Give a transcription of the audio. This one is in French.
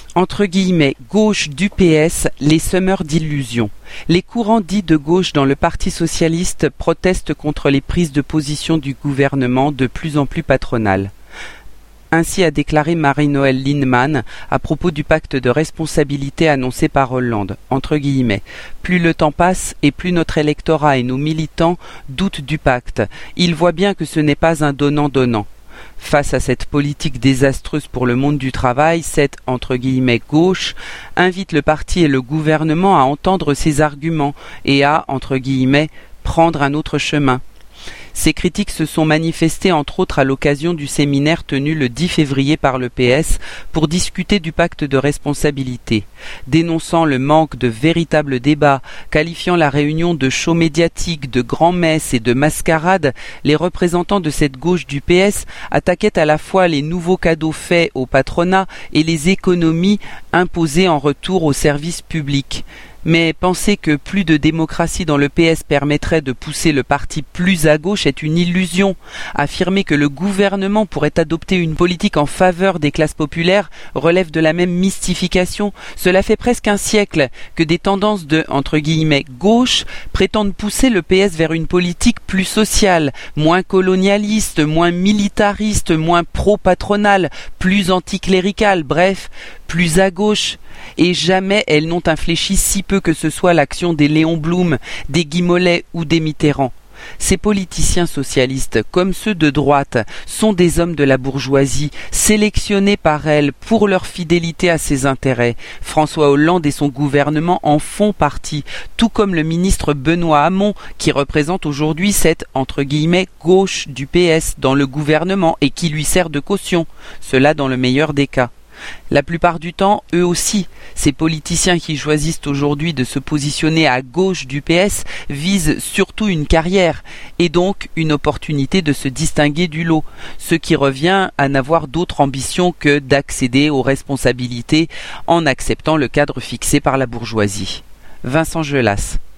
Entre guillemets, gauche du PS, les semeurs d'illusions. Les courants dits de gauche dans le Parti socialiste protestent contre les prises de position du gouvernement de plus en plus patronales. Ainsi a déclaré Marie-Noëlle Lienemann à propos du pacte de responsabilité annoncé par Hollande. Entre guillemets, plus le temps passe et plus notre électorat et nos militants doutent du pacte. Ils voient bien que ce n'est pas un donnant-donnant. Face à cette politique désastreuse pour le monde du travail, cette entre guillemets gauche invite le parti et le gouvernement à entendre ses arguments et à entre guillemets prendre un autre chemin. Ces critiques se sont manifestées entre autres à l'occasion du séminaire tenu le 10 février par le PS pour discuter du pacte de responsabilité. Dénonçant le manque de véritables débats, qualifiant la réunion de show médiatique, de grand-messe et de mascarade, les représentants de cette gauche du PS attaquaient à la fois les nouveaux cadeaux faits au patronat et les économies imposées en retour aux services publics. Mais penser que plus de démocratie dans le PS permettrait de pousser le parti plus à gauche est une illusion. Affirmer que le gouvernement pourrait adopter une politique en faveur des classes populaires relève de la même mystification. Cela fait presque un siècle que des tendances de, entre guillemets, gauche prétendent pousser le PS vers une politique plus sociale, moins colonialiste, moins militariste, moins pro-patronale, plus anticléricale, bref, plus à gauche. Et jamais elles n'ont infléchi si peu que ce soit l'action des Léon Blum, des Guy Mollet ou des Mitterrand. Ces politiciens socialistes, comme ceux de droite, sont des hommes de la bourgeoisie, sélectionnés par elle pour leur fidélité à ses intérêts. François Hollande et son gouvernement en font partie, tout comme le ministre Benoît Hamon, qui représente aujourd'hui cette, entre guillemets, gauche du PS dans le gouvernement et qui lui sert de caution, cela dans le meilleur des cas. La plupart du temps, eux aussi, ces politiciens qui choisissent aujourd'hui de se positionner à gauche du PS visent surtout une carrière et donc une opportunité de se distinguer du lot, ce qui revient à n'avoir d'autre ambition que d'accéder aux responsabilités en acceptant le cadre fixé par la bourgeoisie. Vincent Gelas.